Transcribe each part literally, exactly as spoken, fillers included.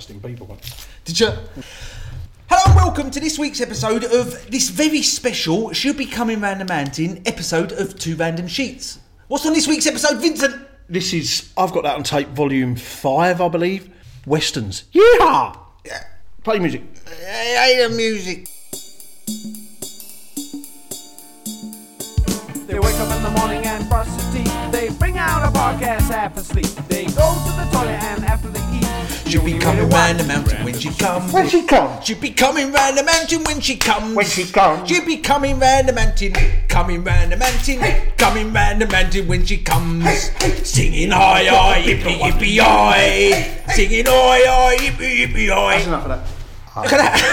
interesting people. Did you? Hello and welcome to this week's episode of this very special, should be coming round the mountain episode of Two Random Sheets. What's on this week's episode, Vincent? This is, I've got that on tape, volume five, I believe. Westerns. Yeehaw! Yeah. Play music. I hate the music. They wake up in the morning and brush their teeth. They bring out a podcast half asleep. They go to the toilet and after they eat, She'll be coming round the mountain when she comes. When she comes. She'll be coming round the mountain when she comes. When she comes. She'll be coming round the mountain. Coming round the mountain. Coming round the mountain when she comes. Singing hi hi yippee yippee hi. Singing hi hi yippee yippee hi. That's enough of that. Look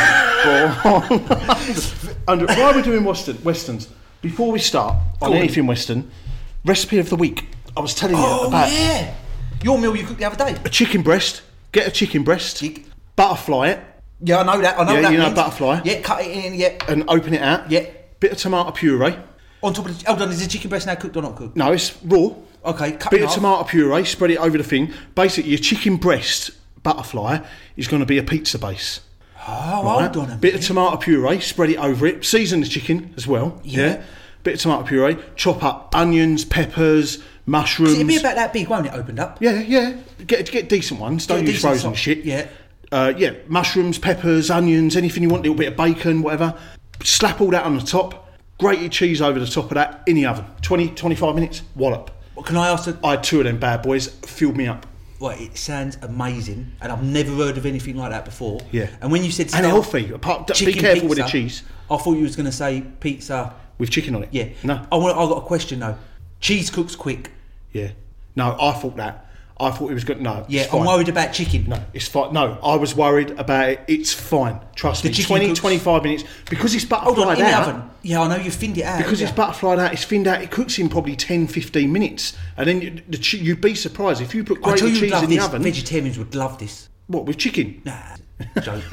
at that. And why are we doing Western, Westerns? Before we start on, on. anything Western, recipe of the week. I was telling you Oh about yeah. Your meal you cooked the other day. a chicken breast. Get a chicken breast, Chick. butterfly it, Yeah, I know that. I know Yeah, that. you know means. butterfly. Yeah, cut it in. Yeah. and open it out. Yeah. Bit of tomato puree. On top of the. Hold on. Is the chicken breast now cooked or not cooked? No, it's raw. Okay. Cut Bit it of off. tomato puree. Spread it over the thing. Basically, your chicken breast butterfly is going to be a pizza base. Oh, Right? hold on a Bit of minute. tomato puree, spread it over it. Season the chicken as well. Yeah. Bit of tomato puree. Chop up onions, peppers, mushrooms. It'll be about that big, won't it? Opened up. Yeah, yeah. Get get decent ones. Don't Get a use decent frozen size. shit. Yeah. Uh, yeah. Mushrooms, peppers, onions, anything you want. A little bit of bacon, whatever. Slap all that on the top. Grated cheese over the top of that in the oven. twenty, twenty-five minutes. Wallop. Well, can I ask? A, I had two of them bad boys. Filled me up. well, it sounds amazing, and I've never heard of anything like that before. Yeah. And when you said And start healthy. Apart, be chicken careful with pizza, the cheese. I thought you was going to say pizza. With chicken on it. Yeah. No. I want. I got a question though. Cheese cooks quick. Yeah. No, I thought that. I thought it was good. No. Yeah. it's fine. I'm worried about chicken. No, it's fine. No, I was worried about it. It's fine. Trust The me. chicken twenty, cooks- twenty-five minutes. Because it's Hold on. butterflied In the out. oven. Yeah, I know you finned it out. Because yeah. it's butterflied out, it's finned out. It cooks in probably ten, fifteen minutes. And then you, the che- you'd be surprised if you put I tell grated you, cheese love in the this. oven. Vegetarians would love this. What, with chicken? Nah. Joke.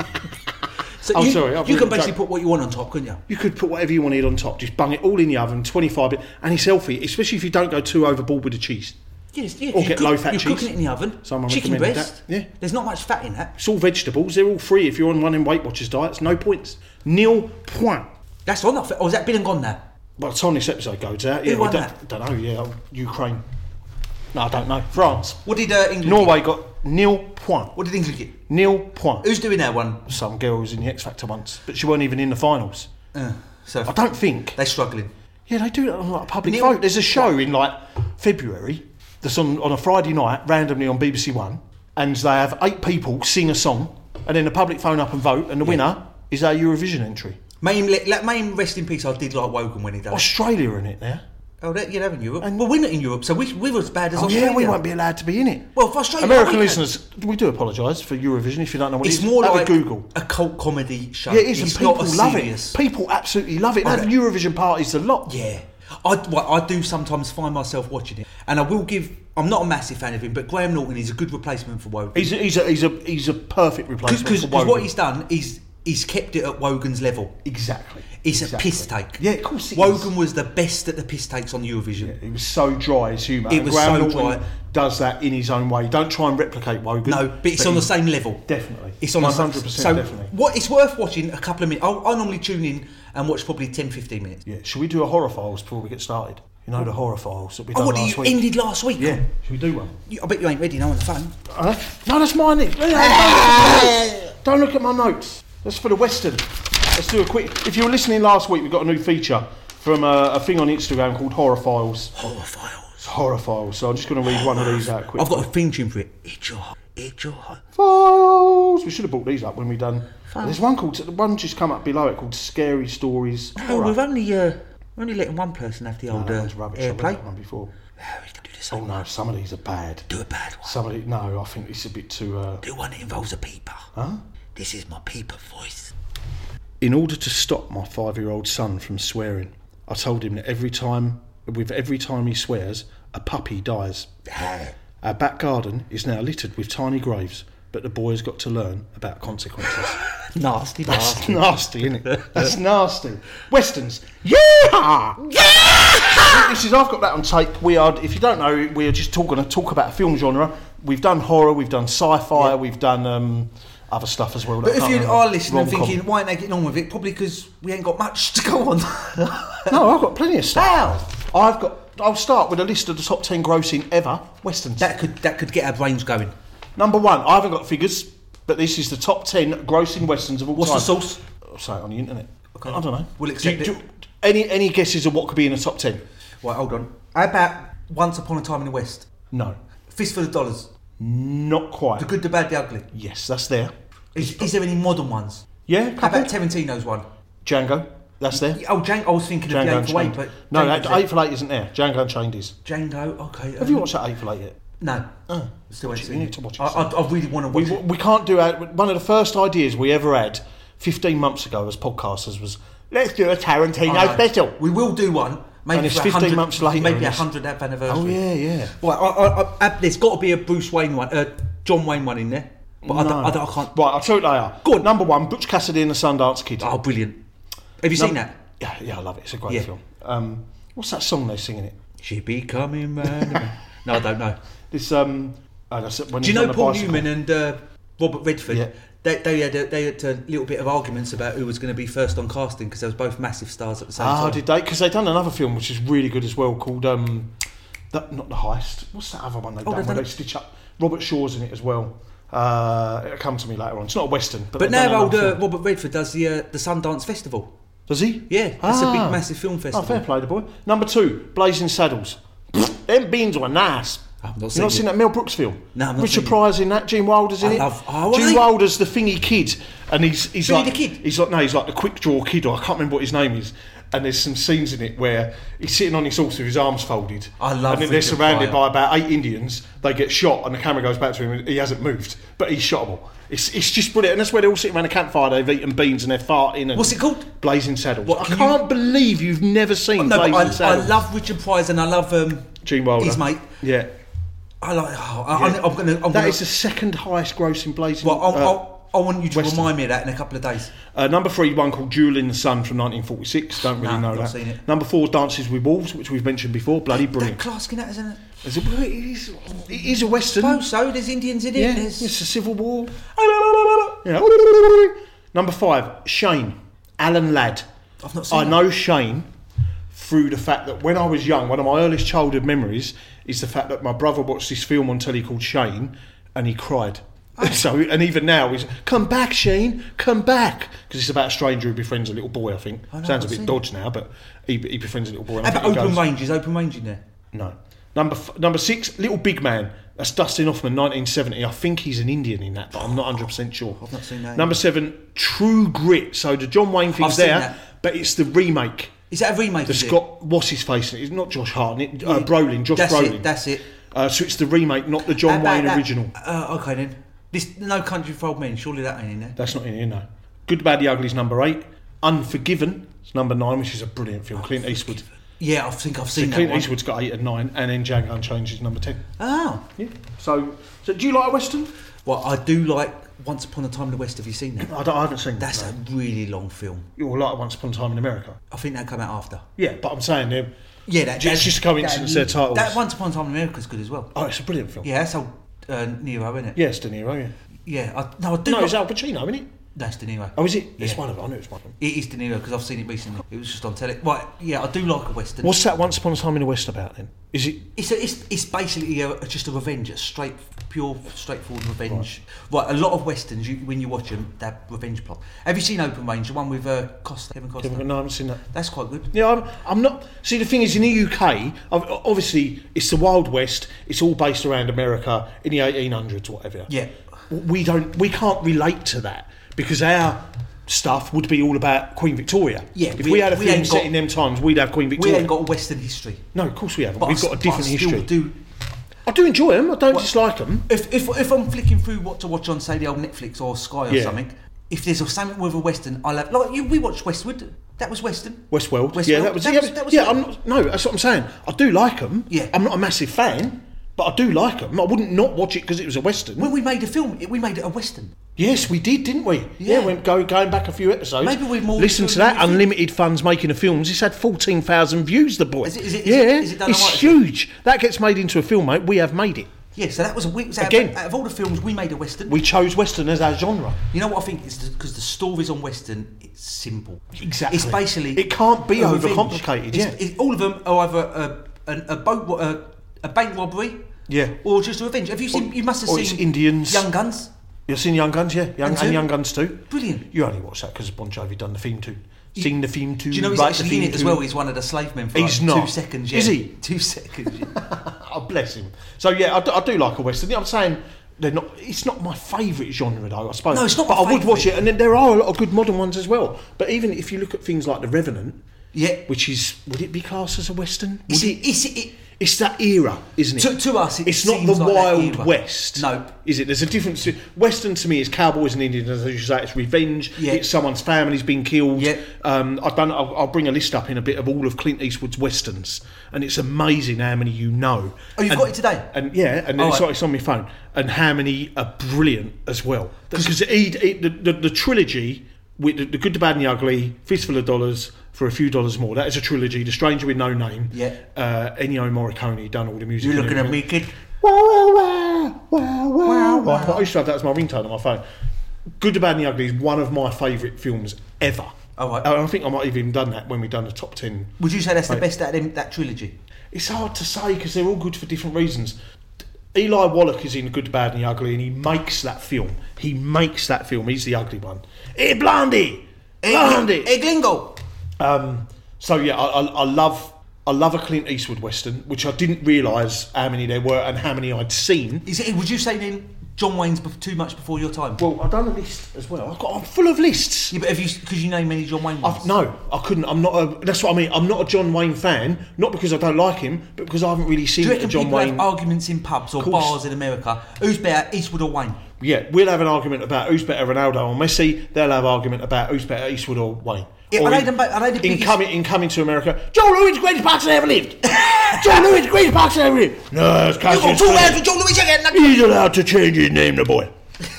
So Oh, you, sorry, I've you really can basically joke. put what you want on top, couldn't you? You could put whatever you wanted on top. Just bung it all in the oven, twenty-five minutes. And it's healthy, especially if you don't go too overboard with the cheese. Yes, yeah, Or you get cook- low-fat You're cheese. cooking it in the oven. Someone Chicken recommended breast. that, yeah. There's not much fat in that. It's all vegetables. They're all free if you're on one of Weight Watchers diets. No points. Nil point. That's on that. Or has that been and gone now? By the time this episode goes out, Who yeah, we won don't, that? don't know, yeah, Ukraine. No, I don't know. France. What did uh, England Norway get? got nil point. What did England get? Nil point. Who's doing that one? Some girl was in the X Factor once, but she weren't even in the finals. Uh, so I don't think. they're struggling. Yeah, they do it on like a public Nil- vote. There's a show in like February that's on, on a Friday night, randomly on B B C One, and they have eight people sing a song, and then the public phone up and vote, and the winner is our Eurovision entry. Main, let, let main rest in peace. I did like Wogan when he done. it. Australia in it there. Oh, that, yeah, they're in Europe. And well, we're not in Europe, so we, we're as bad as Oh Australia. yeah, we won't be allowed to be in it. Well, for Australia, American we can. listeners, we do apologise for Eurovision if you don't know what It's it is. more Have a like Google. a cult comedy show. Yeah, it is, It's and people not a love serious. it. People absolutely love it. They have Okay. Eurovision parties a lot. Yeah. I, well, I do sometimes find myself watching it, and I will give. I'm not a massive fan of him, but Graham Norton is a good replacement for Wogan. He's a, he's a he's a he's a perfect replacement Because for Wogan. what he's done is he's kept it at Wogan's level. Exactly. It's exactly. a piss take. Yeah, of course it Wogan is. was the best at the piss takes on Eurovision. It was so dry as humour. It And was Graham so Norton dry. does that in his own way. Don't try and replicate Wogan. No, but it's on the he- same level. Definitely. It's on one the hundred percent So definitely. what? It's worth watching a couple of minutes. I, I normally tune in and watch probably ten, fifteen minutes. Yeah. Should we do a horror files before we get started? You know the horror files that we Oh, done what last you week. ended last week? Yeah. Should we do one? You- I bet you ain't ready now on the phone. Uh, no, that's mine. Nick. Don't look at my notes. Don't look at my notes. That's for the Western. Let's do a quick. If you were listening last week, we got a new feature from a, a thing on Instagram called Horror Files. Horror files. It's Horror Files. So I'm just going to read one of these out quick. I've got a theme tune for it. It's your, it's your. Files. We should have brought these up when we done. Files. There's one called. The one just come up below it called Scary Stories. No, Horror. we've only uh, we're only letting one person have the No, old that uh, one's rubbish. I've read airplay. that one before. Oh, we can do the Oh same. no, some of these are bad. Do a bad one. Some of these, no, I think it's a bit too. Uh, Do one that involves a peeper. huh? This is my peeper voice. In order to stop my five-year-old son from swearing, I told him that every time, with every time he swears, a puppy dies. Our back garden is now littered with tiny graves, but the boy has got to learn about consequences. Nasty, That's nasty. nasty, isn't it? That's nasty. Westerns. Yeah! Yeah! This is, I've got that on tape. We are, if you don't know, we are just talking to talk about a film genre we've done horror, we've done sci-fi, Yeah. we've done um, other stuff as well. But I if can't you remember. are listening and Rom-com. thinking, why ain't they getting on with it? Probably because we ain't got much to go on. No, I've got plenty of stuff. How? I've got. I'll start with a list of the top ten grossing ever westerns. That could that could get our brains going. Number one, I haven't got figures, but this is the top ten grossing westerns of all What's time. the source? I'll say it on the internet. Okay. I don't know. We'll accept Do you- it. do- any any guesses of what could be in the top ten? Right, hold on. How about Once Upon a Time in the West? No, Fistful of Dollars. not quite. The Good, the Bad, the Ugly. Yes, that's there. Is, is there any modern ones? Yeah, How couple. about Tarantino's one? Django. That's there. Oh, Django. I was thinking of Django The Eight Unchained. for Eight, but no, Django's that, there. Eight for Eight isn't there. Django Unchained is. Django. Okay. Have um, you watched that Eight for Eight yet? No. Oh, Still ain't you seen need it. to watch it. I, I, I really want to We, watch it. we can't do it. One of the first ideas we ever had fifteen months ago as podcasters was let's do a Tarantino I know. special. We will do one. Maybe And it's for a fifteen hundred- months later Maybe and a it's- hundredth anniversary. Oh yeah, yeah. Right, I, I, I, I, there's got to be a Bruce Wayne one, uh, John Wayne one in there. But I, don't, I, don't, I can't. Right, I'll tell you what they are. Go on. Number one, Butch Cassidy and the Sundance Kid. Oh, brilliant! Have you Num- seen that? Yeah, yeah, I love it. It's a great Yeah. film. Um, what's that song they're singing it? She be coming round. No, I don't know. This um, oh, that's it, when Do you he's know on the Paul bicycle. Newman and uh, Robert Redford? Yeah. They, they had a, they had a little bit of arguments about who was going to be first on casting because they was both massive stars at the same Ah, time. did they? Because they've done another film which is really good as well called um, that, not The Heist. What's that other one they've Oh, done they've where done they it. stitch up? Robert Shaw's in it as well. Uh, it'll come to me later on. It's not a western, but, But they've done now old another uh, film. Robert Redford does the uh, the Sundance Festival. Does he? Yeah, that's a big, Ah. massive film Oh, festival. fair play, the boy. Number two, Blazing Saddles. Them beans were nice. I've not You've seen not it. seen that Mel Brooks film? No, I've not Richard seen it. Pryor's in that. Gene Wilder's in I it. love- oh, Gene are they? Wilder's the thingy kid, and he's he's Thingy like the kid? He's like no, he's like the quick draw kid. Or I can't remember what his name is. And there's some scenes in it where he's sitting on his horse with his arms folded. I love And then they're Richard surrounded Pryor. by about eight Indians. They get shot, and the camera goes back to him. And he hasn't moved, but he's shot them all. It's it's just brilliant. And that's where they all sit around a campfire. They've eaten beans and they're farting. And What's it called? Blazing Saddles. What, I can can't believe you've never seen No, Blazing but I, I Saddles. love Richard Pryor and I love um, Gene Wilder. his mate. Yeah. I like. Oh, I, Yeah. I'm, I'm gonna. I'm That gonna, is the second highest grossing Blazing. Well, I'll, uh, I'll, I want you to Western. remind me of that in a couple of days. uh, number three, one called Jewel in the Sun from nineteen forty-six. Don't really No, know not that. seen it. Number four, Dances with Wolves, which we've mentioned before. Bloody That brilliant. Clark in that, isn't it? Is it, it, is, it is a western. Suppose so. There's Indians in it. Yeah, There's... it's a civil war. Yeah. Number five, Shane, Alan Ladd. I've not seen I it. know Shane through the fact that when I was young, one of my earliest childhood memories is the fact that my brother watched this film on telly called Shane, and he cried. So, and even now he's come back, Shane, come back, because it's about a stranger who befriends a little boy. I think I know, sounds a I've bit seen dodge now, but he, he befriends a little boy. and I How about think he Open goes- Range? Is Open Range in there? No. Number f- number six, Little Big Man. That's Dustin Hoffman, nineteen seventy. I think he's an Indian in that, but I'm not one hundred percent sure. I've not seen that. Number seven, True Grit. So the John Wayne thing's I've seen there, that. but it's the remake. Is that a remake? The is it? Scott, what's his face? It's not Josh Hartnett, uh, Yeah. Brolin, Josh That's Brolin. it. That's it. Uh, so it's the remake, not the John How about Wayne that- original. Uh, okay then. This No Country for Old Men. Surely that ain't in there. That's not in here, no. Good, Bad, the Ugly is number eight. Unforgiven is number nine, which is a brilliant film. Clint Eastwood. Yeah, I think I've So seen that Clint one. Eastwood's got eight and nine, and then Django Unchained is number ten. Oh, Yeah. So, so do you like a western? well, I do like Once Upon a Time in the West. Have you seen that? I, don't, I haven't seen That's that. a really long film. You're like Once Upon a Time in America. I think that came out after. Yeah, but I'm saying they're. Yeah, that, It's that's- just a coincidence, that, their titles. That Once Upon a Time in America is good as well. Oh, it's a brilliant film. Yeah, that's old uh, Nero, isn't it? Yeah, it's De Niro, yeah. Yeah, I, no, I do. No, like, it's Al Pacino, isn't it? That's De Niro. Oh, is it? It's Yeah. one of them. I knew it was one of them. It is De Niro because I've seen it recently. It was just on telly. Right, yeah, I do like a western. What's that Once Upon a Time in the West about then? Is it. It's a, it's it's basically a, just a revenge, a straight, pure, straightforward revenge. Right, a lot of westerns, you, when you watch them, that revenge plot. Have you seen Open Range, the one with uh, Costa, Kevin Costa? No, I haven't seen that. That's quite good. Yeah, I'm, I'm not. See, the thing is, in the U K, I've- obviously, it's the Wild West. It's all based around America in the eighteen hundreds, whatever. Yeah. We don't. We can't relate to that because our stuff would be all about Queen Victoria. Yeah, If we- we, had a we film ain't set got- in them times, we'd have Queen We Victoria. ain't got a western history. No, of course we haven't. But We've I, got a but different I still history. do. I do enjoy them. I don't dislike them. If, if if I'm flicking through what to watch on, say, the old Netflix or Sky or Yeah. something, if there's something with a western, I'll have. Like you, we watched Westwood. That was western. Westworld. Westworld. Yeah, that was. That yeah, was- that was yeah good. I'm not, no, that's what I'm saying. I do like them. Yeah. I'm not a massive fan, but I do like them. I wouldn't not watch it because it was a western. When we made a film, it- we made it a western. Yes, we did, didn't we? Yeah. Yeah, we're go, going back a few episodes. Maybe we're more Listen into to that. a movie. Unlimited Funds Making of Films. It's had fourteen thousand views, the boy. Is it- is it- is yeah, it- is it done it's alright? huge. That gets made into a film, mate. We have made it. Yeah, so that was a we, so Again, out, out of all the films we made a Western. We chose Western as our genre. You know what I think is because the stories on Western, it's simple. Exactly. It's basically it can't be a revenge. overcomplicated. It's, Yeah, it's, all of them are either a, a, a boat, a, a bank robbery, yeah, or just a revenge. Have you seen? Or- you must have or seen it's Indians. Young Guns. You've seen Young Guns, yeah, Young And and, two? Young Guns too. Brilliant. You only watched that because Bon Jovi done the theme tune. Sing the theme tune. Do you know he's write actually the in theme it as tune. well? He's one of the slave men for He's like not. two seconds. Yeah. Is he? Two seconds. Yeah. Oh, bless him. So yeah, I do, I do like a Western. I'm saying they're not. It's not my favourite genre though. I suppose. No, it's not But my I would watch favourite. it, and then there are a lot of good modern ones as well. But even if you look at things like The Revenant, Yeah. which is would it be classed as a Western? It's, Would it, it's, it, it's that era, isn't it? to, to us, it It's not seems the like that Wild era. West. No. Is it? There's a difference. To, Western to me is cowboys and Indians, as you say. It's revenge. Yeah. It's someone's family's been killed. Yeah. Um, I've done. I'll, I'll bring a list up in a bit of all of Clint Eastwood's westerns, and it's amazing how many you know. Oh, you've and, got it today? And yeah, and Oh, it's, right. it's on my phone. And how many are brilliant as well? Because the, the, the trilogy with the, the Good, the Bad, and the Ugly, Fistful of Dollars. For a few dollars more. That is a trilogy. The Stranger with No Name. Yeah. Uh, Ennio Morricone done all the music. You're and looking at everything. me, kid. Wow, wow, wow, wow, wow. I used to have that as my ringtone on my phone. Good, the Bad, and the Ugly is one of my favourite films ever. Oh, right. And I think I might have even done that when we done the top ten. Would you say that's the Right. best out of them, that trilogy? It's hard to say because they're all good for different reasons. Eli Wallach is in Good, the Bad, and the Ugly, and he makes that film. He makes that film. He's the ugly one. Hey, Blondie! Blondie! Hey, Glingo! Um, so yeah, I, I, I love I love a Clint Eastwood Western, which I didn't realise how many there were and how many I'd seen. Is it? Would you say then John Wayne's bef- too much before your time? Well, I've done a list as well. I've got I'm full of lists. Yeah, but have you? Because you name many John Wayne ones. I've, no, I couldn't. I'm not. A, that's what I mean. I'm not a John Wayne fan, not because I don't like him, but because I haven't really seen Do you a reckon John people Wayne. have arguments in pubs or course. bars in America? Who's better, Eastwood or Wayne? Yeah, we'll have an argument about who's better, Ronaldo or Messi. They'll have an argument about who's better, Eastwood or Wayne. Yeah, Or are they in, the- are they the in biggest- coming in coming to America? Joe Louis, the greatest boxer ever lived. Joe Louis, the greatest boxer ever lived. No, it's You got Cassius two Clay. hands with John Louis again. He's allowed to change his name, the boy.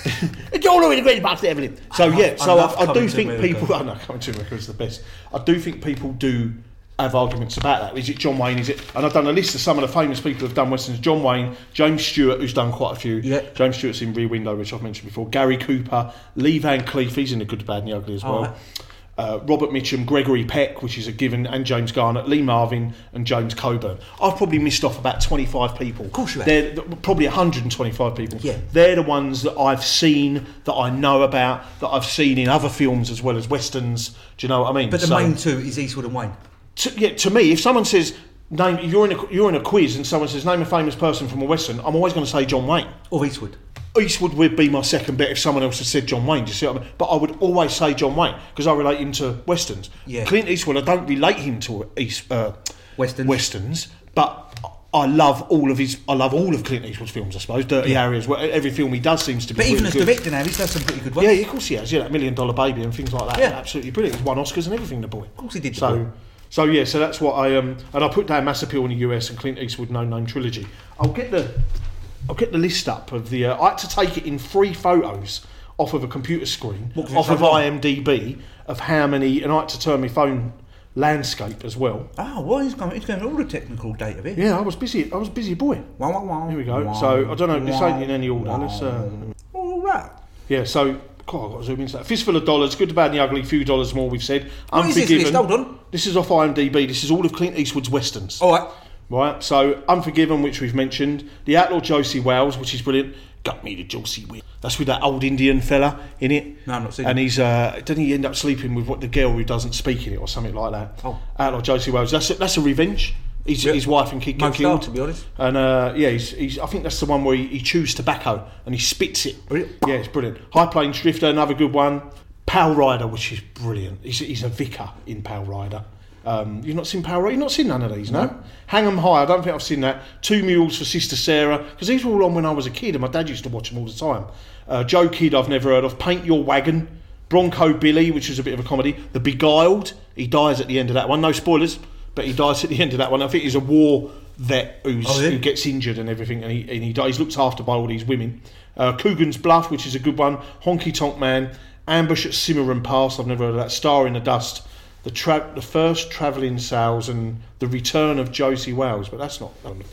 Joe Louis, the greatest boxer ever lived. So I love- yeah, I so love I, I do Coming to think America. people. I know Coming to America is the best. I do think people do have arguments about that. Is it John Wayne? Is it? And I've done a list of some of the famous people who've done westerns. John Wayne, James Stewart, who's done quite a few. Yeah. James Stewart's in Rear Window, which I've mentioned before. Gary Cooper, Lee Van Cleef, he's in The Good, the Bad, and the Ugly as well. right. Uh, Robert Mitchum, Gregory Peck, which is a given, and James Garnett, Lee Marvin, and James Coburn. I've probably missed off about twenty-five people. Of course you have. They're th- probably one hundred twenty-five people. Yeah. They're the ones that I've seen, that I know about, that I've seen in other films as well as westerns. Do you know what I mean? But the So- main two is Eastwood and Wayne. to, yeah, to me, if someone says name, you're in a you're in a quiz and someone says name a famous person from a western, I'm always going to say John Wayne. Or Eastwood. Eastwood would be my second bet if someone else had said John Wayne. Do you see what I mean? But I would always say John Wayne because I relate him to westerns. Yeah. Clint Eastwood, I don't relate him to East uh, Westerns. westerns, but I love all of his. I love all of Clint Eastwood's films. I suppose Dirty Harry as well. Every film he does seems to be. But even really as good. director now, he's done some pretty good ones. Yeah, of course he has. Yeah, that Million Dollar Baby and things like that. Yeah. Absolutely brilliant. He's won Oscars and everything, the boy. Of course he did, the So, boy. so yeah, so that's what I um and I put down Mass Appeal in the U S and Clint Eastwood No Name trilogy. I'll get the I'll get the list up of the. Uh, I had to take it in three photos off of a computer screen, What, 'cause off it's of so long? IMDb of how many, and I had to turn my phone landscape as well. Oh, well, he's going, he's going all the technical data here. Yeah, I was busy. I was a busy boy. Wow, wow, wow. Here we go. Wow, So I don't know. This wow, ain't in any order. Let's. Uh, All right. Yeah, so God, I've got to zoom into that. Fistful of Dollars, Good, the Bad, and the Ugly, few dollars more. We've said. What is this Unforgiven. list? Hold on. This is off IMDb. This is all of Clint Eastwood's westerns. All right. Right. So Unforgiven, which we've mentioned, The Outlaw Josie Wales, which is brilliant. Got me to Josie Wales. That's with that old Indian fella in it. No, I'm not seeing And it. he's uh, doesn't he end up sleeping with what the girl who doesn't speak in it or something like that? Oh. Outlaw Josie Wales. That's a, that's a revenge. His, Yeah. his wife and kid get Most killed. are, to be honest. And uh, yeah, he's, he's, I think that's the one where he, he chews tobacco and he spits it. Brilliant. Yeah, it's brilliant. High Plains Drifter, another good one. Pal Rider, which is brilliant. He's, he's a vicar in Pal Rider. Um, you've not seen Pal Rider? You've not seen none of these, no? No. Hang 'em High, I don't think I've seen that. Two Mules for Sister Sarah, because these were all on when I was a kid and my dad used to watch them all the time. Uh, Joe Kidd, I've never heard of. Paint Your Wagon. Bronco Billy, which is a bit of a comedy. The Beguiled, he dies at the end of that one. No spoilers, but he dies at the end of that one. I think he's a war vet who's, Oh, yeah? who gets injured and everything, and he, and he dies. He's looked after by all these women. Uh, Coogan's Bluff, which is a good one. Honky Tonk Man. Ambush at Cimarron Pass, I've never heard of that. Star in the Dust. The tra- the first travelling sales and the return of Josie Wales, but that's not on the front of that.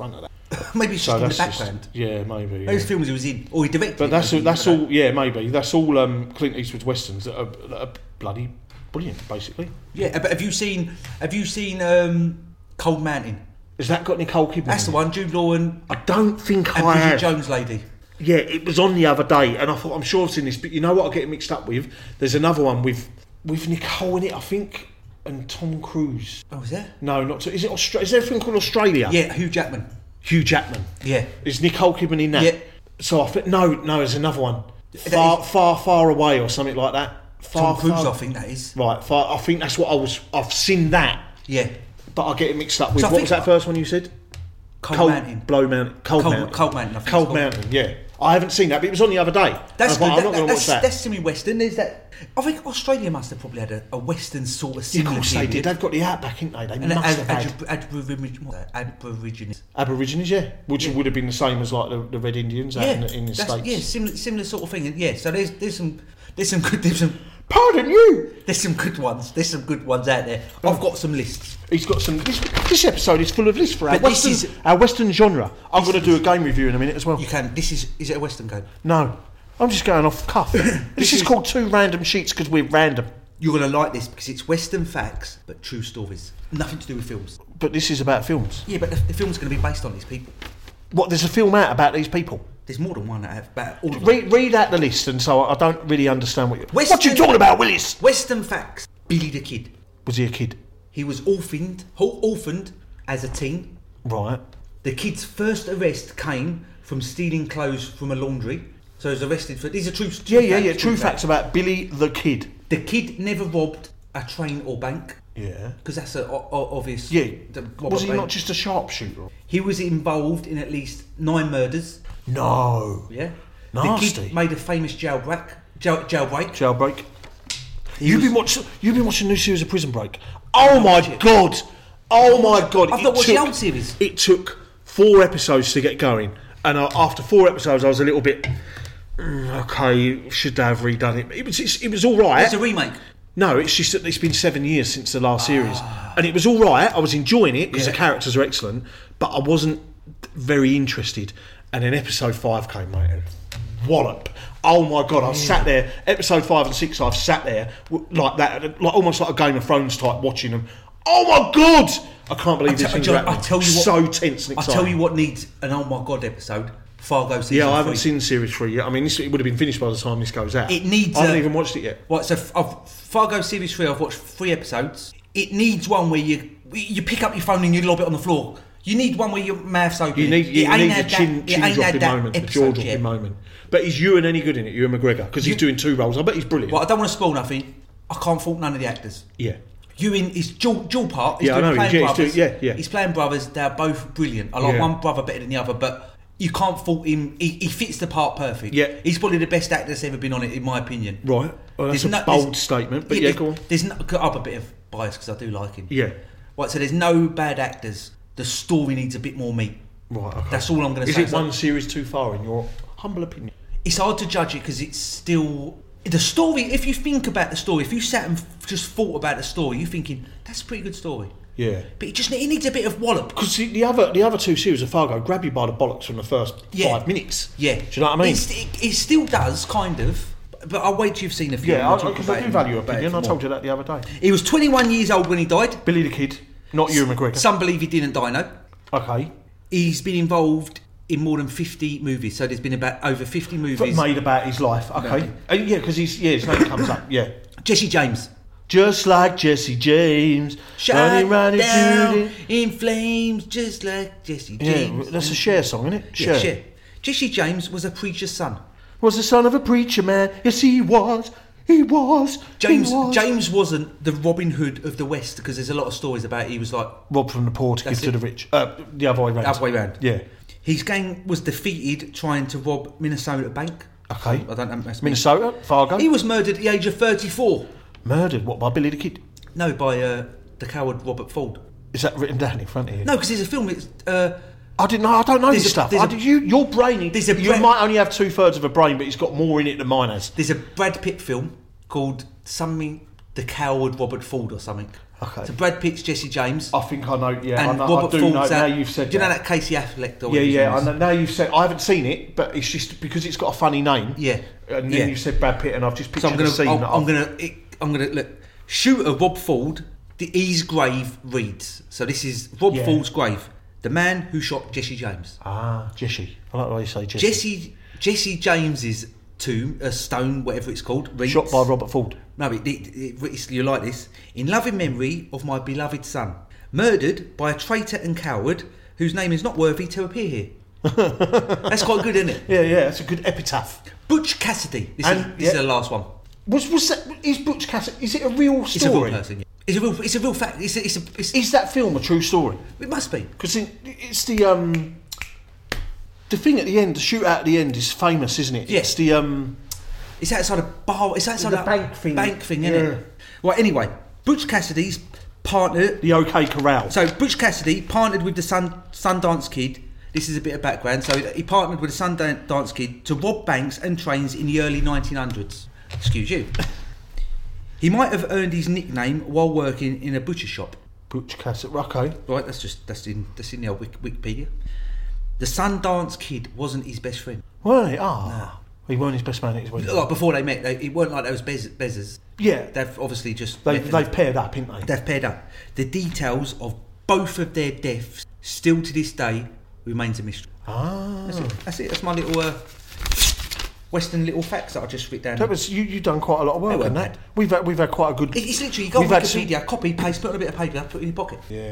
Maybe it's just So in the that's background. just, yeah, maybe. Those Yeah. films he was in, or he directed. But that's maybe, all, that's I don't all. Yeah, maybe that's all. Um, Clint Eastwood's westerns that are, that are bloody brilliant, basically. Yeah, but have you seen? Have you seen um, Cold Mountain? Has that got Nicole Kidman? That's in the it? one. Jude Law and, I don't think and I Bridget have. Jones lady. Yeah, it was on the other day, and I thought I'm sure I've seen this, but you know what I get it mixed up with? There's another one with with Nicole in it, I think, and Tom Cruise. Oh, is there? No, not to, is it Australia? Is there everything called Australia? Yeah, Hugh Jackman. Hugh Jackman. Yeah. Is Nicole Kidman in that? Yeah. So I think no, no, there's another one. That Far, is- far, far away, or something like that. Far, Tom Cruise, far, I think that is. Right, far, I think that's what I was. I've seen that, Yeah. but I get it mixed up with So I what think- was that first one you said? Cold, Mountain. Blow Mountain, Cold, Cold- Mountain, Cold Mountain, I think Cold it's called. Mountain. Yeah, I haven't seen that, but it was on the other day. That's I good. thought, I'm That, not going to that's, watch that. that's semi-western. There's that. I think Australia must have probably had a, a western sort of Yeah, of similar course they did. period. They've got the outback, ain't they? They And must ad, have had ad, ad, what, Aborigines. Aborigines, yeah, which would have been the same as like the, the Red Indians out Yeah, in the, in the that's- states. yeah, similar, similar sort of thing. And yeah, so there's there's some there's some good there's some Pardon you. there's some good ones. There's some good ones out there. I've got some lists. He's got some. This, this episode is full of lists for our But this western, is- our western genre. I'm going to do a game review in a minute as well. You can. This is is it a western game? No, I'm just going off cuff. this is is- called Two Random Sheets because we're random. You're gonna like this because it's western facts but true stories. Nothing to do with films. But this is about films. Yeah, but the, the film's gonna be based on these people. What? There's a film out about these people. There's more than one that have about all of them. Read, read out the list, and so I don't really understand what you. Western- What you talking about, Willis? Western facts. Billy the Kid. Was he a kid? He was orphaned, or- orphaned as a teen. Right. The kid's first arrest came from stealing clothes from a laundry. So he was arrested for. These are true. Yeah, yeah, yeah. True facts about Billy the Kid. The kid never robbed a train or bank Yeah. because that's a o- o- obvious. Yeah. to rob Was a he bank. not just a sharpshooter? He was involved in at least nine murders. No. Yeah. Nasty. The kid made a famous jailbreak. Jail, jailbreak. Jailbreak. He You've was- been watching. You've been watching a new series of Prison Break. Oh my watch it. god! Oh my god! I've It not watched the took- old series. It took four episodes to get going, and uh, after four episodes, I was a little bit. "Mm, okay, should they have redone it? It was. It's, it was all right. It's a remake. No, it's just that it's been seven years since the last series, and it was all right. I was enjoying it because Yeah. the characters are excellent, but I wasn't very interested. And then episode five came, mate, and wallop. Oh my god! I sat there. Episode five and six, I've sat there w- like that, like almost like a Game of Thrones type, watching them. Oh my god! I can't believe I this tell- thing's I happening. tell you what- so tense and I exciting. tell you what needs an oh my god episode. Fargo season Yeah, I haven't three. seen series three yet. I mean, this, it would have been finished by the time this goes out. It needs I haven't a- even watched it yet. Right, so f- I've, Fargo series three. I've watched three episodes. It needs one where you you pick up your phone and you lob it on the floor. You need one where your mouth's open. You need, It you ain't need had the that- chin, it chin ain't had dropping that moment, the jaw episode dropping yet. moment. But is Ewan any good in it? Ewan McGregor, because he's You- doing two roles. I bet he's brilliant. Well, I don't want to spoil nothing. I can't fault none of the actors. Yeah. Ewan is dual, dual part. He's Yeah, I doing know, playing yeah, he's brothers. doing- yeah, yeah. He's playing brothers. They're both brilliant. I like Yeah. one brother better than the other, but you can't fault him. He, he fits the part perfect. Yeah. He's probably the best actor that's ever been on it, in my opinion. Right. Well, that's There's a no- bold there's- statement, but yeah, there's- go on. There's no, I've a bit of bias because I do like him. Yeah. Right, so there's no bad actors. The story needs a bit more meat. Right, okay. That's all I'm going to Is say. it one series too far, in your humble opinion? It's hard to judge it because it's still the story. If you think about the story, if you sat and f- just thought about the story, you're thinking that's a pretty good story. Yeah. But it just it needs a bit of wallop. Because the, the other the other two series of Fargo grab you by the bollocks from the first Yeah. five minutes. Yeah, Do you know what I mean? It's, it, it still does kind of, but I'll wait till you've seen a few. Yeah, because I, I do value your opinion. I told you that the other day. He was twenty-one years old when he died. Billy the Kid, not Ewan McGregor. Some believe he didn't die. No, Okay. he's been involved in more than fifty movies. So there's been about over fifty But movies. made about his life. Okay. Okay. Uh, yeah, because he's yeah, his name comes up. Yeah. Jesse James. Just like Jesse James, Shut running round and down shooting. in flames, just like Jesse Yeah, James. that's a Cher song, isn't it? Yeah, Cher. Jesse James was a preacher's son. Was the son of a preacher man. Yes, he was. He was. James he was. James wasn't the Robin Hood of the West because there's a lot of stories about he was like Rob from the poor to give That's to it. the rich. Uh, the other way round. other way round. Yeah. His gang was defeated trying to rob Minnesota Bank. Okay. I don't know. That's Minnesota, Fargo. He was murdered at the age of thirty-four. Murdered. What, by Billy the Kid? No, by uh, the coward Robert Ford. Is that written down in front of you? No, because there's a film. It's uh, I didn't know. I don't know There's this a- stuff. there's I, a- you, your brain. there's a you Brett- might only have two thirds of a brain, but it's got more in it than mine has. there's a Brad Pitt film called something the coward Robert Ford or something. Okay. So Brad Pitt's Jesse James. I think I know. Yeah, and I, know, Robert I do Ford's know. that, Now you've said. Do you know that. that Casey Affleck? Or Yeah, yeah. I know, now you've said. I haven't seen it, but it's just because it's got a funny name. Yeah. And then yeah. you said Brad Pitt, and I've just pictured so I'm gonna, the scene. I'm, that I'm I've- gonna, it, I'm gonna look. Shooter Rob Ford. The E's grave reads. So this is Rob Yeah. Ford's grave. The man who shot Jesse James. Ah, Jesse. I like the way you say Jesse. Jesse Jesse James's tomb, a stone, whatever it's called, reads, Shot by Robert Ford. No, it, it, it, it's, you like this. In loving memory of my beloved son, murdered by a traitor and coward whose name is not worthy to appear here. That's quite good, isn't it? Yeah, yeah. That's a good epitaph. Butch Cassidy. This, And- is, this yeah. is the last one. Was was that? Is Butch Cassidy? Is it a real It's a story? real person. Yeah. It's a real. It's a real fact. It's a, it's a, it's, Is that film a true story? it must be. Because it's the um, the thing at the end, the shootout at the end is famous, isn't it? Yeah. It's the um, It's outside of bar. It's outside The of bank thing. Bank thing, isn't Yeah. it? Well, anyway, Butch Cassidy's partner. the OK Corral. So Butch Cassidy partnered with the Sun, Sundance Kid. This is a bit of background. So he partnered with the Sundance Kid to rob banks and trains in the early nineteen hundreds. Excuse you. He might have earned his nickname while working in a butcher shop. Butch Cassidy. Okay. Right, that's just that's in that's in the old Wik- Wikipedia. The Sundance Kid wasn't his best friend. Weren't he? Ah, he weren't his best man at his wedding. Like before they met, they, it weren't like those Bez, Bezers. Yeah, They've obviously just they've met and- they've paired up, haven't they? They've paired up. The details of both of their deaths still to this day remains a mystery. Ah, That's it. That's it. That's my little uh, Western little facts that I just writ down. that was you. You done quite a lot of They work weren't on that. bad. We've had, we've had quite a good. It- It's literally you go on We've had some- Wikipedia, copy, paste, put on a bit of paper, put it in your pocket. Yeah.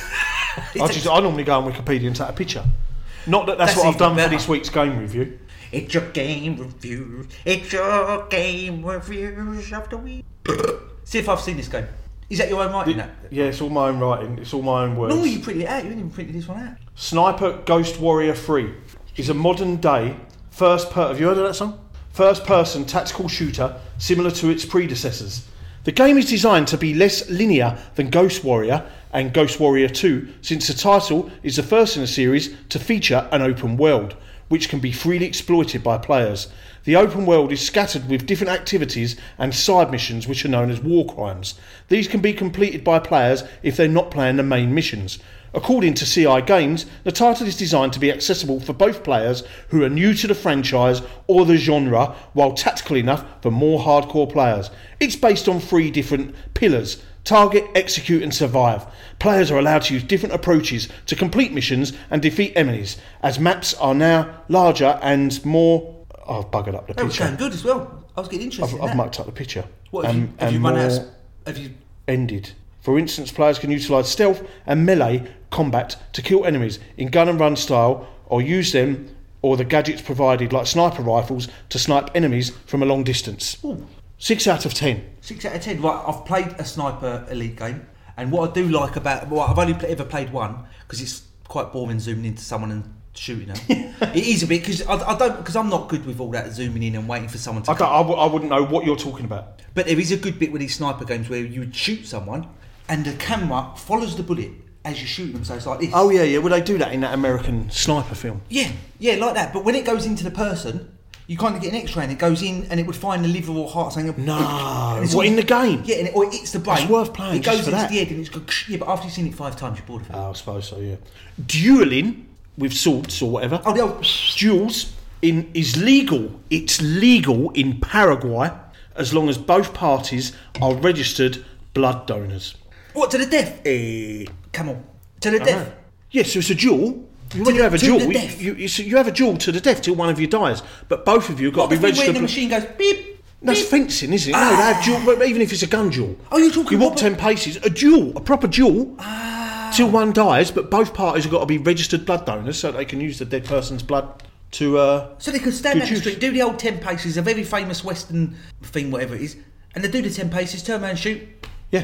It I takes- just I normally go on Wikipedia and take a picture. Not that that's, That's what I've even done better. for this week's game review. It's your game review. It's your game reviews of the week. See if I've seen this game. Is that your own writing? That? Yeah, it's all my own writing. It's all my own words. Normally you print it out. You didn't even print this one out. Sniper Ghost Warrior three is a modern day first per have you heard of that song? First person tactical shooter similar to its predecessors. The game is designed to be less linear than Ghost Warrior and Ghost Warrior two, since the title is the first in a series to feature an open world, which can be freely exploited by players. The open world is scattered with different activities and side missions which are known as war crimes. These can be completed by players if they're not playing the main missions. According to C I Games, the title is designed to be accessible for both players who are new to the franchise or the genre, while tactical enough for more hardcore players. It's based on three different pillars: target, execute and survive. Players are allowed to use different approaches to complete missions and defeat enemies, as maps are now larger and more... Oh, I've buggered up the That was picture. going good as well. I was getting interested I've, in I've that. mucked up the picture. What have Um, you, have and you run out? more of- Have you? ended. For instance, players can utilise stealth and melee combat to kill enemies in gun and run style, or use them or the gadgets provided like sniper rifles to snipe enemies from a long distance. Ooh. Six out of ten. Six out of ten. Right, I've played a sniper elite game, and what I do like about well, I've only pl- ever played one because it's quite boring zooming into someone and shooting them. It is a bit because I, I don't because I'm not good with all that zooming in and waiting for someone to. I, don't, I, w- I wouldn't know what you're talking about. But there is a good bit with these sniper games where you would shoot someone and the camera follows the bullet as you shoot them, so it's like this. Oh yeah, yeah. Well, they do that in that American sniper film. Yeah, yeah, like that. But when it goes into the person, you kind of get an X-ray and it goes in and it would find the liver or heart saying. No, and it's what, all- in the game? Yeah, and it, or it hits the brain. It's worth playing It goes just for into that. the head and it's go, yeah. But after you've seen it five times, you're bored of it. Oh, I suppose so. Yeah. Dueling with swords or whatever. Oh, the old Duels in is legal. It's legal in Paraguay as long as both parties are registered blood donors. what to the death? Eh, Come on, to the death. yes, so it's a duel. When you the- have a to duel, the you, death. you, you, so you have a duel to the death till one of you dies. But both of you have got What to the be thing where registered. the blo- machine goes beep? That's beep? fencing, isn't it? No, they have duel, but even if it's a gun duel. Oh, you're talking You walk about- ten paces, a duel, a proper duel, till one dies. But both parties have got to be registered blood donors, so they can use the dead person's blood to. Uh, So they could stand Good down the use. street, do the old ten paces, a very famous Western thing, whatever it is, and they do the ten paces, turn around, and shoot. Yeah.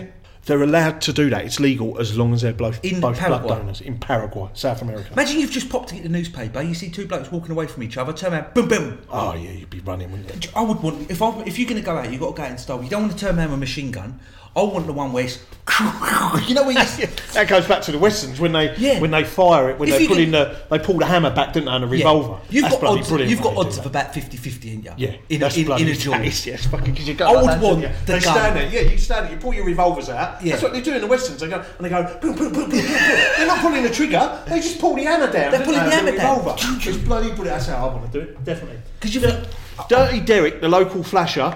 They're allowed to do that. It's legal as long as they're both, In both blood Paraguay? donors in Paraguay, South America. Imagine you've just popped to get the newspaper, you see two blokes walking away from each other, turn around, boom, boom. Oh yeah, you'd be running, wouldn't you? I would want, if I, if you're going to go out, you've got to go out in style. You don't want to turn around with a machine gun. I want the one where it's, you know where you... That goes back to the westerns when they Yeah. when they fire it, when If they you put can- in the they pull the hammer back, don't they, and a revolver. You've That's got bloody odds, brilliant. you've got when they odds do of that. about fifty-fifty, ain't you? Yeah, In, that's a, in, bloody in a duel. taste, yes, fucking because you go. I like would that, want don't you? the They gun. stand there, yeah. You stand there, you pull your revolvers out. Yeah. That's what they do in the westerns. They go and they go boom, boom, boom, boom, boom, boom. They're not pulling the trigger. They just pull the hammer down. They're don't pulling they, the with hammer down. revolver. It's bloody brilliant. That's how I want to do it. Definitely. Because you've... Dirty Derek, the local flasher,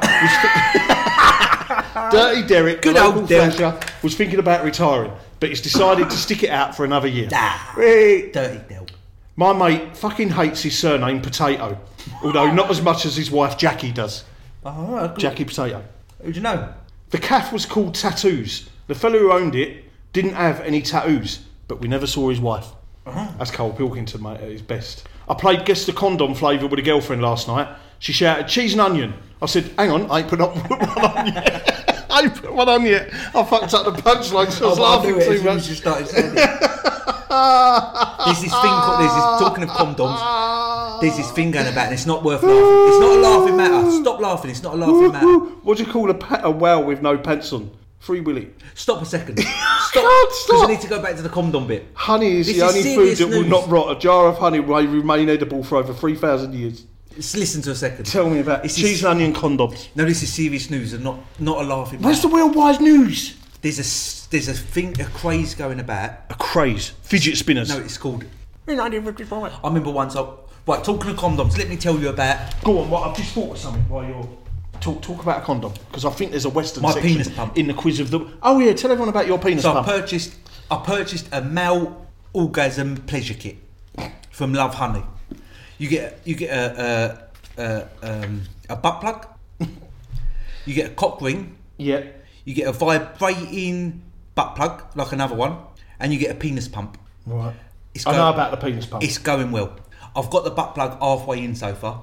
was Dirty Derek, Good the local old Derek. flasher, was thinking about retiring, but he's decided to stick it out for another year. Ah, Hey. dirty Del. My mate fucking hates his surname Potato, although not as much as his wife Jackie does. Oh, good. Jackie Potato. Who'd you know? The cafe was called Tattoos. The fellow who owned it didn't have any tattoos, but we never saw his wife. Uh-huh. That's Cole Pilkington, mate, at his best. I played Guess the Condom flavour with a girlfriend last night. She shouted, cheese and onion. I said, hang on, I ain't put up one on yet. I ain't put one on yet. I fucked up the punchline, so I was Oh, I laughing knew it as too soon as much. you started saying it. There's this thing called, there's this, talking of condoms, there's this thing going about and it's not worth laughing. It's not a laughing matter. Stop laughing, it's not a laughing matter. What do you call a, pa- a whale with no pants on? Free Willy. Stop a second. Stop. Can't Because stop. I need to go back to the condom bit. Honey is This the is only food serious that will news. not rot. A jar of honey will remain edible for over three thousand years. Just listen to a second. Tell me about This cheese is- and onion condoms. No, this is serious news and not, not a laughing Where's matter. the worldwide news? There's a, s- there's a thing, a craze going about. A craze. Fidget spinners. No, it's called... In nineteen fifty-five. I remember once I... Right, talking of condoms, let me tell you about... Go on, what, I've just thought of something while you're... Talk, talk about a condom, because I think there's a Western My section penis pump. in the quiz of the... Oh yeah, tell everyone about your penis So I pump. purchased, I purchased a male orgasm pleasure kit from Love Honey. You get you get a a, a, um, a butt plug. You get a cock ring. Yeah. You get a vibrating butt plug like another one, and you get a penis pump. Right. It's I go- know about the penis pump. It's going well. I've got the butt plug halfway in so far,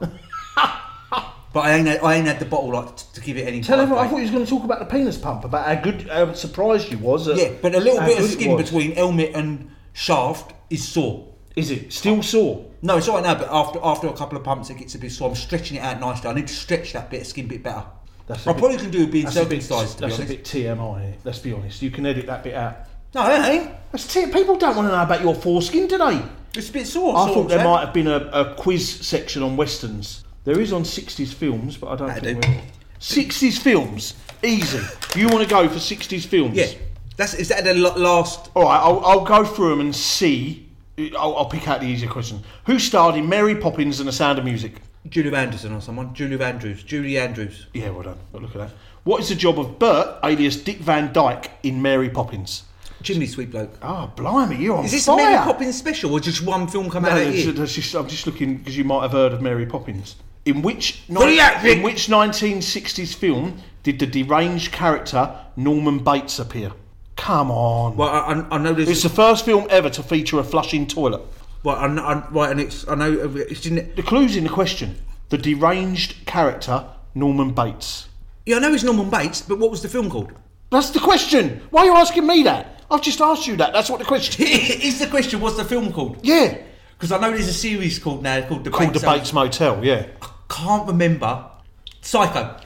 but I ain't had, I ain't had the bottle like t- to give it any. Tell everyone, I halfway. thought you was going to talk about the penis pump, about how good, how surprised you was. At Yeah, but a little how bit of good it skin was. between helmet and shaft is sore. Is it still sore? No, it's all right now, but after after a couple of pumps, it gets a bit sore. I'm stretching it out nicely. I need to stretch that bit of skin a bit better. That's a I bit- probably can do with being That's a bit, circumcised, to be that's a honest. bit T M I. Isn't it? Let's be honest. You can edit that bit out. No, it ain't. That's t- people don't want to know about your foreskin, do they? It's a bit sore. I sore, thought there chap. might have been a, a quiz section on westerns. There is on sixties films, but I don't That'd think do. we're... sixties films, easy. You want to go for sixties films? Yeah, that's is that the l- last? All right, I'll, I'll go through them and see. I'll, I'll pick out the easier question. Who starred in Mary Poppins and the Sound of Music? Julie Anderson or someone? Julie Andrews. Julie Andrews. Yeah, well done. But look at that. What is the job of Bert, alias Dick Van Dyke, in Mary Poppins? Chimney sweep bloke. Oh, blimey, you're on Is this fire. Mary Poppins special or just one film come No, out that it's- year? that's just, I'm just looking because you might have heard of Mary Poppins. In which Brilliant. in which nineteen sixties film did the deranged character Norman Bates appear? Come on. Well, I, I- I know there's. It's the first film ever to feature a flushing toilet. well, I, I, right, and it's. I know it's in. The clue's in the question. The deranged character Norman Bates. Yeah, I know it's Norman Bates, but what was the film called? That's the question. Why are you asking me that? I've just asked you that. That's what the question is. Is the question what's the film called? Yeah. Because I know there's a series called now called the Called Bates. the Bates Motel, yeah. I can't remember. Psycho.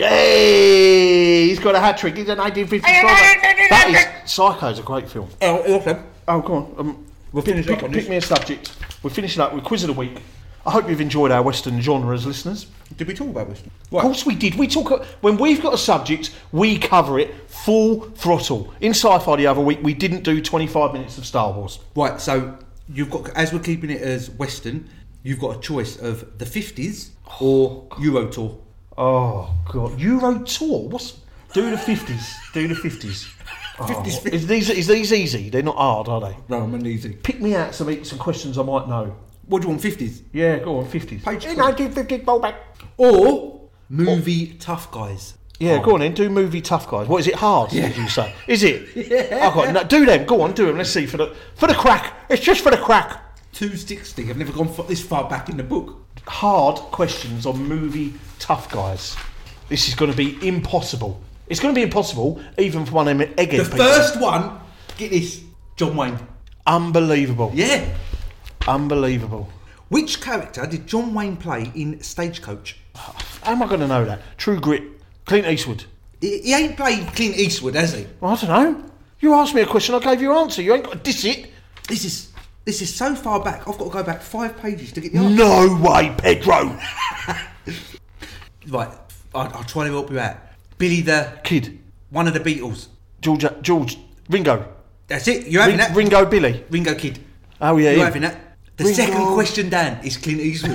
Hey, he's got a hat trick. He's a nineteen fifty-five. That is Psycho's a great film. Oh, awesome. Oh, go on. Um, We'll finish pick, up on pick this. me a subject. We're finishing up with Quiz of the Week. I hope you've enjoyed our Western genres, listeners. Did we talk about this? Of course we did. We talk when we've got a subject, we cover it full throttle. In Sci-Fi the other week, we didn't do twenty-five minutes of Star Wars. Right, so you've got, as we're keeping it as Western, you've got a choice of the fifties or Euro Tour. Oh God, Euro Tour. What's do the fifties? Do the fifties. fifties. Is these is these easy? They're not hard, are they? No, I'm easy. Pick me out some some questions I might know. What do you want, fifties? Yeah, go on, fifties. Page In twenty. nineteen fifty, roll back. Or movie Tough Guys? Yeah, go on then. Do movie Tough Guys. What is it? Hard? Did you say? Is it? Yeah. I got no, do them. Go on, do them. Let's see for the for the crack. It's just for the crack. two sixty. I've never gone f- this far back in the book. Hard questions on movie Tough Guys. This is going to be impossible. It's going to be impossible, even for one of them egghead The people. first one, get this, John Wayne. Unbelievable. Yeah. Unbelievable. Which character did John Wayne play in Stagecoach? How am I going to know that? True Grit. Clint Eastwood. He, he ain't played Clint Eastwood, has he? Well, I don't know. You asked me a question, I gave you an answer. You ain't got to diss it. This is this is so far back. I've got to go back five pages to get the answer. No way, Pedro. Right, I'll, I'll try to help you out. Billy the Kid. one of the Beatles. George. George. Ringo. That's it. You're having Ring, that. Ringo Billy. Ringo Kid. Oh yeah. You're him. having that. The Ringo. second question, Dan, is Clint Eastwood,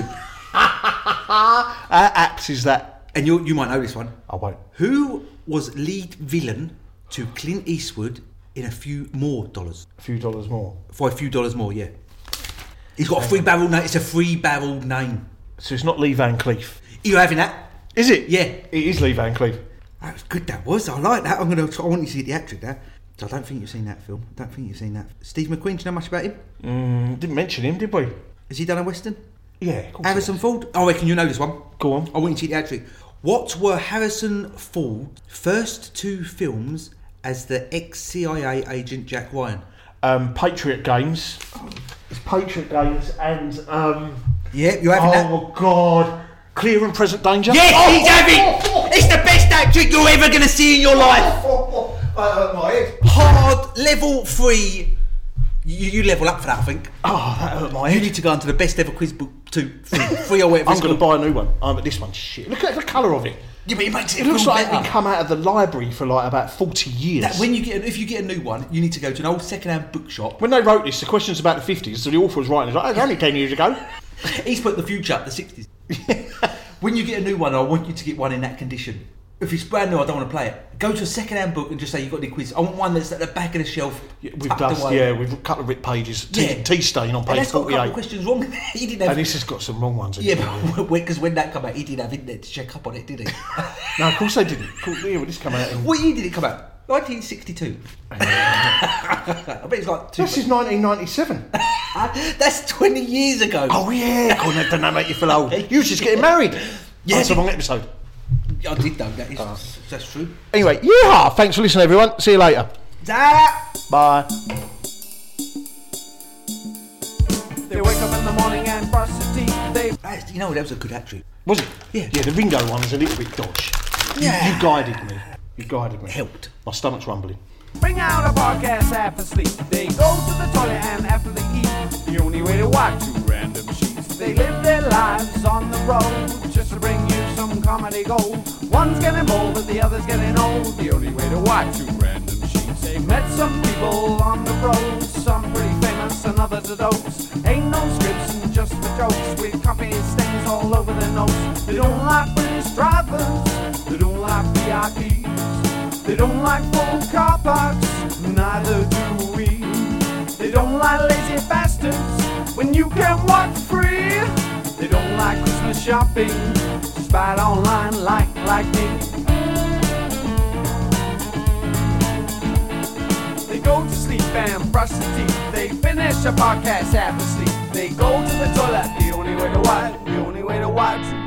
How apt is that? and you you might know this one. I won't. Who was lead villain to Clint Eastwood in A Few More Dollars? A few dollars more. For a few dollars more, yeah. He's got a free barrel name. It's a free barrel name. So it's not Lee Van Cleef. You're having that? Is it? Yeah. It is Lee Van Cleef. That was good. That was. I like that. I'm gonna. I want you to see the actor there. So I don't think you've seen that film. I don't think you've seen that. Steve McQueen. Do you know much about him? Mm, didn't mention him, did we? Has he done a western? Yeah. Of course Harrison Ford. I reckon you know this one. Go on. I want you to see the actor. What were Harrison Ford's first two films as the ex-C I A agent Jack Ryan? Um, Patriot Games. It's Patriot Games and um. Yeah, you're having that. Oh God! Clear and Present Danger. Yes, Oh, he's having. It's the best actor you're ever going to see in your life. my head. Hard level three. You, you level up for that, I think. Oh, that hurt my You head. need to go onto the best ever quiz book two, three, three or whatever. I'm it's going to called. buy a new one. Oh, but this one's shit. Look at the colour of it. Yeah, but it makes it, It looks feel like it's better. been come out of the library for like about forty years. That when you get, if you get a new one, you need to go to an old second-hand bookshop. When they wrote this, the question's about the fifties, so the author was writing it like, it was only ten years ago. He's put the future, the sixties. When you get a new one, I want you to get one in that condition. If it's brand new, I don't want to play it. Go to a second-hand book and just say you've got any quiz. I want one that's at the back of the shelf. Yeah, with tucked dust, away. yeah, with a couple of ripped pages. Tea, Yeah. tea stain on And page that's got a couple of forty-eight. questions wrong. He didn't have. And this has got some wrong ones in Yeah, it. but because when that came out, he didn't have internet to check up on it, did he? No, of course they didn't. Of course, yeah, well, this come out in... What year did it come out? nineteen sixty-two. I bet it's like two. This is nineteen ninety-seven. That's twenty years ago. Oh, yeah. God, that doesn't make you feel old. You was just getting married. Yeah. That's the wrong episode. I did know that. Is, That's true. Anyway, yeah. Thanks for listening, everyone. See you later. Da! Bye. They wake up in the morning and brush their teeth. They That's- You know, that was a good actor. Was it? Yeah. Yeah, the Ringo one was a little bit dodge. Yeah. You, you guided me. You guided me. Helped. My stomach's rumbling. bring out a podcast half asleep. They go to the toilet and after they eat, the only way to watch two random sheets. They live their lives on the road just to bring you some comedy gold. One's getting bold but the other's getting old. The only way to watch two random sheets. They met some people on the road, some pretty famous and others are dopes. Ain't no scripts and just the jokes with coffee stains all over their nose. They don't like British drivers, they don't like V I Ps, they don't like full car parks, neither do we. They don't like lazy bastards when you can walk free. They don't like Christmas shopping, just buy it online like, like me. They go to sleep and brush their teeth. They finish a podcast half asleep. They go to the toilet, the only way to watch, the only way to watch